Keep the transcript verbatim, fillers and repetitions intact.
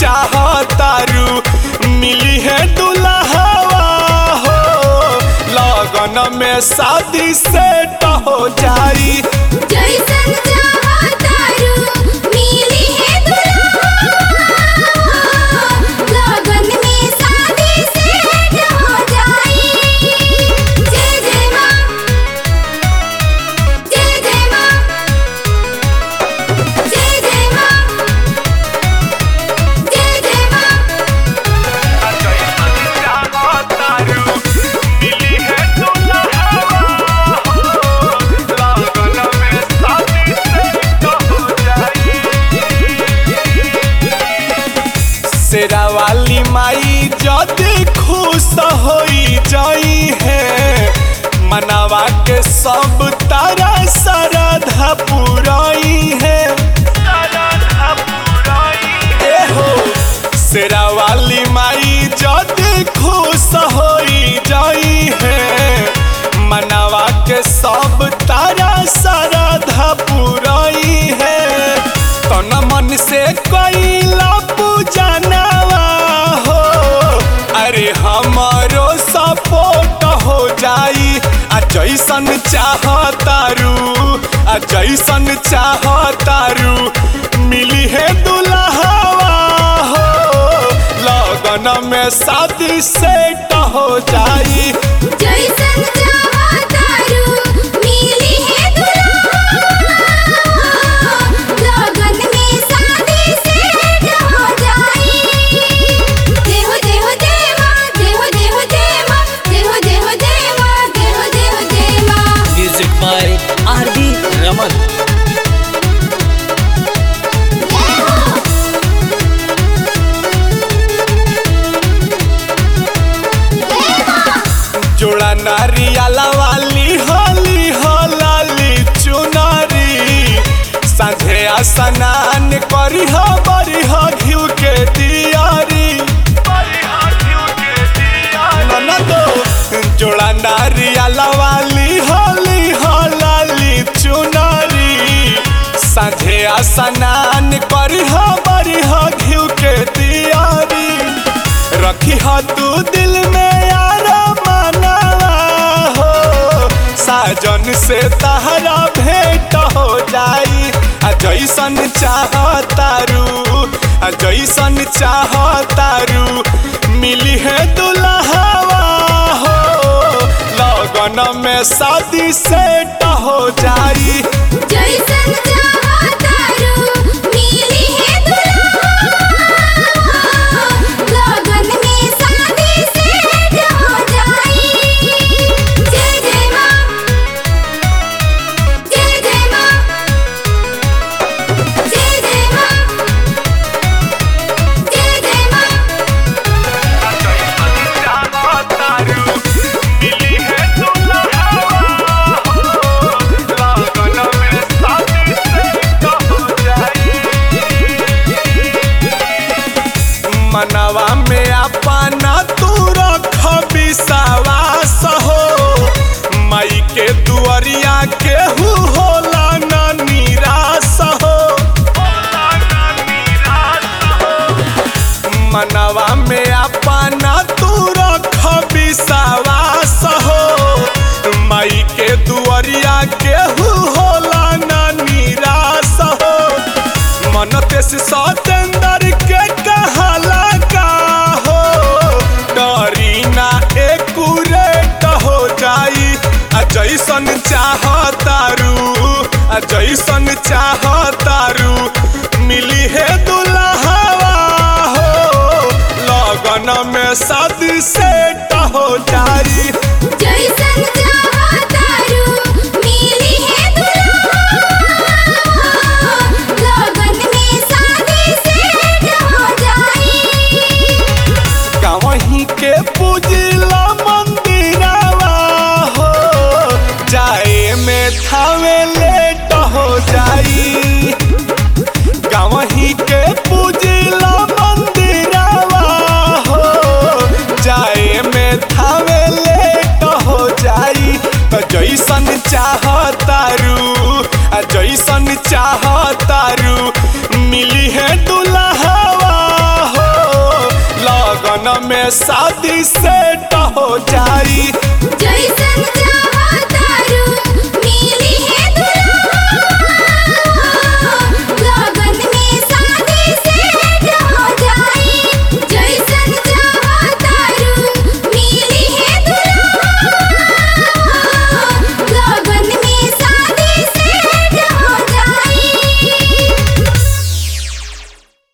चाहतारू मिली है दुल्हवा हो लगन में शादी सेट हो जाई। जैसन चाहतारू मिली है दुल्हवा लगन में शादी सेट हो जाई। जय जय माँ जय जय माँ जय जय माँ जय जय माँ। शेरा वाली माई जदी खुश होई जाई है मनवा के सब तारा श्रद्धा पुराई है। ए हो शेरा वाली माई जदी खुश होई जाई है मनवा के सब तारा श्रद्धा पुराई है। तन मन से कैला पूजनवा हो अरे हमारो सपोर्ट हो जाई। आ जैसन चाहतारू आ जैसन चाहतारू मिली है दुल्हवा हो लगन में शादी सेट हो जाई। जैसन चाहतारू मिली है दुल्हवा लगन में शादी सेट हो जाई। जय हो जय हो जय माँ जय हो जय हो जय माँ जय हो जय हो जय माँ जय हो जय हो जय माँ। Music by R D Raman. जोड़ा नारियाला वाली होली होलाली चुनारी साझे स्नान करी हो बरी हो घिउ के दियारी। ननदो जोड़ा नारियाला वाली होली होलाली चुनारी साझे स्नान करी हो बरी हो घिउ के दियारी। रखी हो तू दिल में यार मनवा हो साजन से तहरा भेंट हो जाई। आ जैसन चाहतारू आ जैसन चाहतारू मिली है दुल्हवा हो लगन में शादी सेट हो जाई। जैसन चाहतारू मिली है दुल्हवा लगन में शादी सेट हो जाई। जय जय माँ जय जय माँ जय जय माँ जय जय माँ। मनवा में अपना तू रख विश्वास हो माई के दुआरिया केहू होला ना निराश हो। मनवा में अपना तू रख विश्वास हो माई के दुआरिया केहू होला ना निराश हो। मन तेस सतेंदर के कहला का हो डरीना एकुरेट हो जाई। आ जैसन चाहतारू आ जैसन चाहतारू मिली है दुल्हवा हो लगन में शादी सेट हो जाई। जैसन चाहतारू मिली है दुल्हवा लगन में शादी सेट हो जाई। गावही के पूजिला मंदिरवा हो जाए में थावे लेट हो जाई। गावही के पूजिला मंदिरवा हो जाए में थावे लेट हो जाई। तो जैसन चाहतारू आ जैसन चाहतारू मिली है दुल्हवा हो शादी सेट हो जाई। जैसन